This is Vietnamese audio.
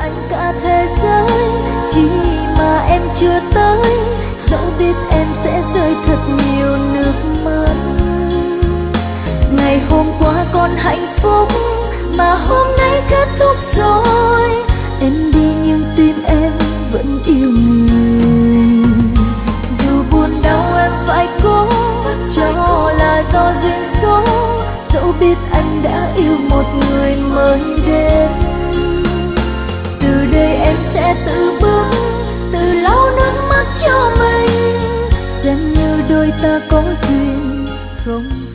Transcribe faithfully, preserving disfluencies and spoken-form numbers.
anh cả thế giới, khi mà em chưa tới, dẫu biết em sẽ rơi thật nhiều nước mắt. Ngày hôm qua còn hạnh phúc mà hôm nay kết thúc rồi, em đi nhưng tim em vẫn yêu người. Dù buồn đau em phải cố, cho là do duyên số, dẫu biết anh đã yêu một người mới đến. Từ đây em sẽ tự bước, tự lau nước mắt cho mình, xem như đôi ta có duyên không.